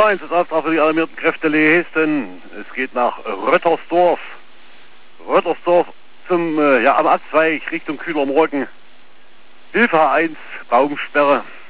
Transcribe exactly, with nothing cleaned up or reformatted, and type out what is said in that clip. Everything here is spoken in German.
So, Einsatzauftrag für die alarmierten Kräfte Lehesten. Es geht nach Röttersdorf. Röttersdorf zum, äh, ja, am Abzweig Richtung Kühlermorgen. Hilfe eins, Baumsperre.